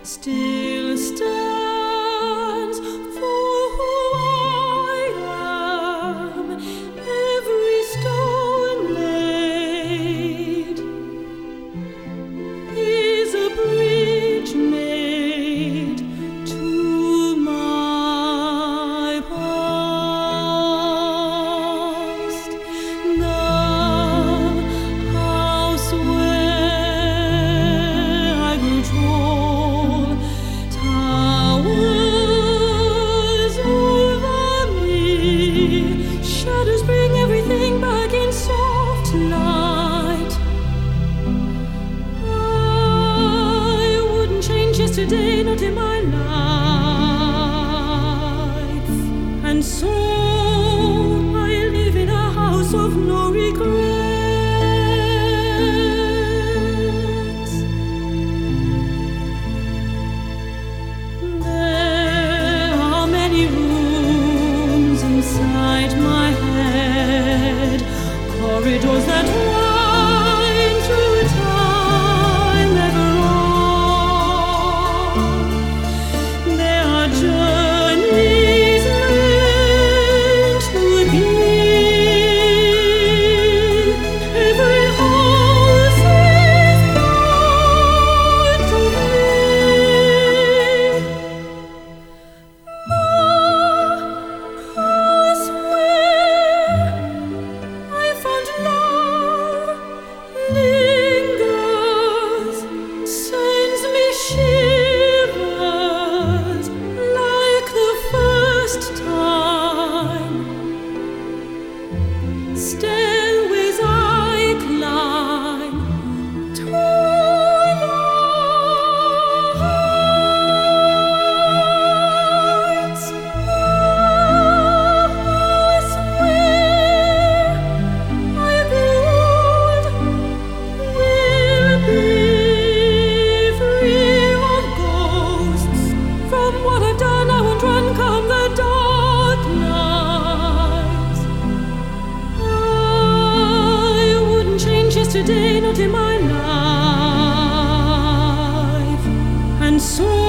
still stands for who I am. Every stone laid is a bridge made to my past. The house where I grew tall towers over me. Shadows bring everything back in soft light. I wouldn't change yesterday, not in my life. And so I live in a house of no regrets. There are many rooms inside my head, corridors that wind through time ever on. There are journeys meant to be. Every house is part of me. The house where I found love lingers, sends me shivers like the first time. Stairways I climb to the heights. The house where I grew old will be free of ghosts. From what I've done, I won't run come the dark nights. I wouldn't change yesterday, not in my life. And so